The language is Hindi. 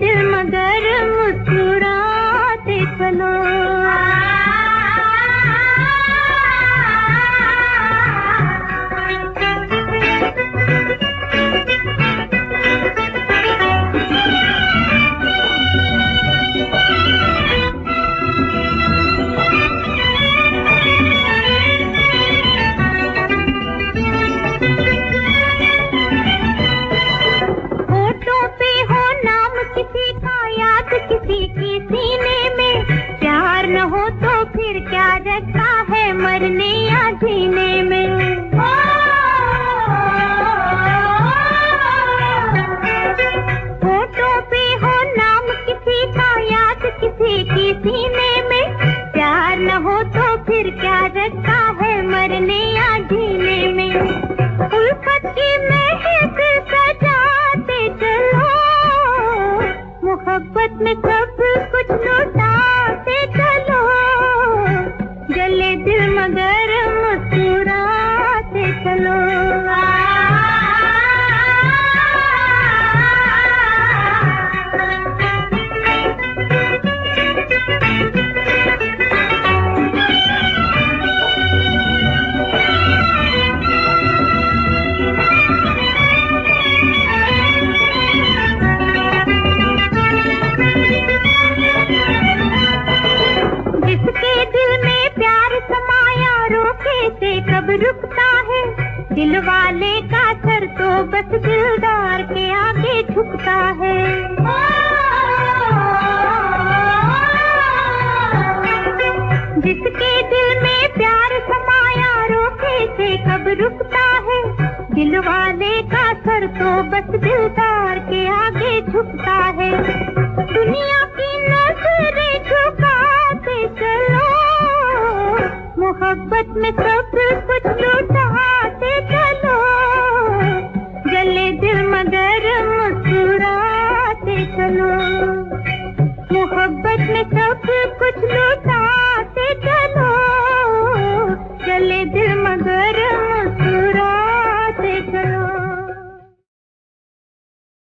दिल मगर मुस्कुराते चलो। किसी की सीने में प्यार न हो तो फिर क्या रखा है मरने या जीने में। होठों पे हो नाम किसी का, याद किसी की सीने में प्यार न हो तो फिर क्या रखा है मरने या जीने में। उल्फत की महक सजाते चलो, मोहब्बत में सब कुछ लौटाते चलो। जले दिल मगर मुस्कुराते चलो। कब रुकता है दिल वाले का सर तो बस दिलदार के आगे झुकता है। जिसके दिल में प्यार समाया रोके से कब रुकता है दिल वाले का सर तो बस दिलदार के आगे झुकता है। दुनिया की नजरें झुकाते चलो, मोहब्बत में सब